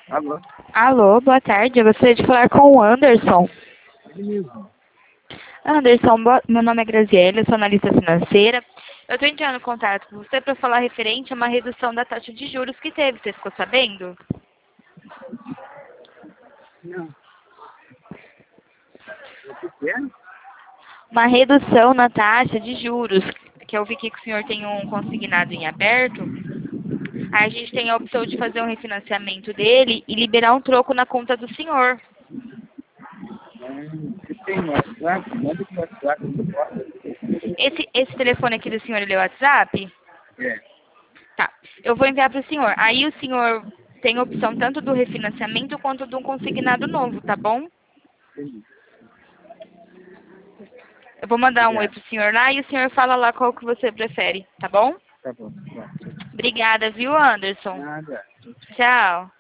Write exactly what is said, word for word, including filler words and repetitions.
Alô? Alô, boa tarde. Eu gostaria de falar com o Anderson. Ele mesmo. Anderson, boa- meu nome é Graziella, eu sou analista financeira. Eu estou entrando em contato com você para falar referente a uma redução da taxa de juros que teve. Você ficou sabendo? Não. O que que é? Uma redução na taxa de juros, que eu vi que o senhor tem um consignado em aberto. Aí a gente tem a opção de fazer um refinanciamento dele e liberar um troco na conta do senhor. Hum, Você tem no WhatsApp? Manda pro WhatsApp. Não pode? Esse, esse telefone aqui do senhor, ele é o WhatsApp? É. Tá. Eu vou enviar para o senhor. Aí o senhor tem a opção tanto do refinanciamento quanto de um consignado novo, tá bom? Entendi. Eu vou mandar um oi Obrigado. pro senhor lá e o senhor fala lá qual que você prefere, tá bom? Tá bom. Tá. Obrigada, viu, Anderson? Nada. Tchau.